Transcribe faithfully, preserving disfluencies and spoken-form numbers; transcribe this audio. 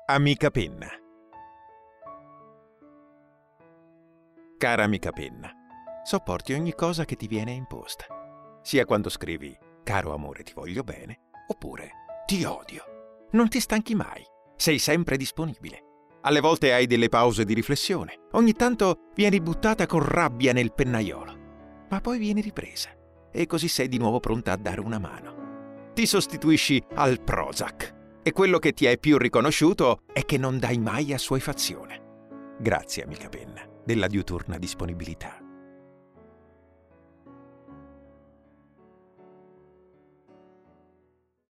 Amica penna. Cara amica penna, sopporti ogni cosa che ti viene imposta, sia quando scrivi «Caro amore, ti voglio bene» oppure «Ti odio». Non ti stanchi mai, sei sempre disponibile. Alle volte hai delle pause di riflessione, ogni tanto vieni buttata con rabbia nel pennaiolo, ma poi vieni ripresa e così sei di nuovo pronta a dare una mano. Ti sostituisci al Prozac e quello che ti è più riconosciuto è che non dai mai assuefazione. Grazie amica penna della diuturna disponibilità.